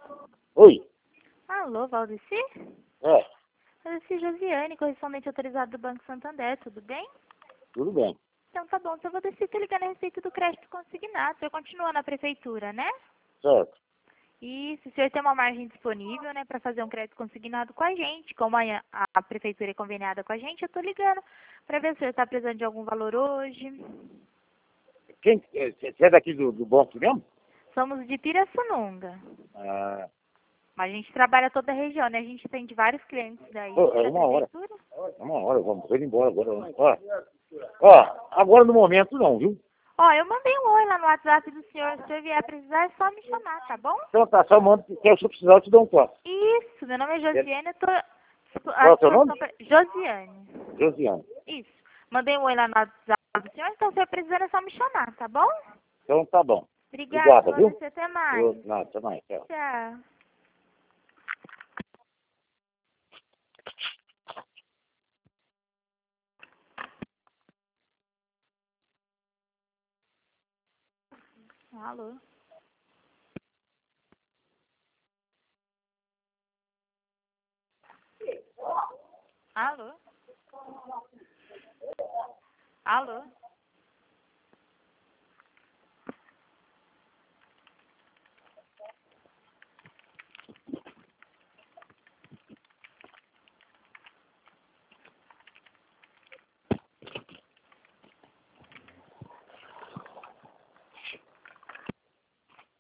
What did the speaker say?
Oi. Alô, Valdeci? É, Valdeci Josiane, correspondente autorizado do Banco Santander, tudo bem? tudo bem. Então tá bom, seu Valdeci, tô ligando a respeito do crédito consignado. O senhor continua na prefeitura, né? Certo. Isso, o senhor tem uma margem disponível, né, para fazer um crédito consignado com a gente. Como a prefeitura é conveniada com a gente, eu tô ligando para ver se o senhor está precisando de algum valor hoje. Você é daqui do banco mesmo? Somos de Pirassununga, Ah, mas a gente trabalha toda a região, né? A gente tem de vários clientes daí, pô, é da uma hora. prefeitura. É uma hora, vamos indo embora agora. Ó, agora no momento não, viu? Ó, eu mandei um oi lá no WhatsApp do senhor. Se o senhor vier precisar, é só me chamar, tá bom? Então tá, só manda que se eu precisar eu te dou um toque. Isso, meu nome é Josiane, eu tô Qual à é o seu nome? disposição Josiane. Josiane. Isso. Mandei um oi lá no WhatsApp do senhor, então se o senhor precisar é só me chamar, tá bom? Então tá bom. Obrigada, Obrigada, viu? você até mais. Não, até mais. Tchau. Tchau. Alô? Alô? Alô?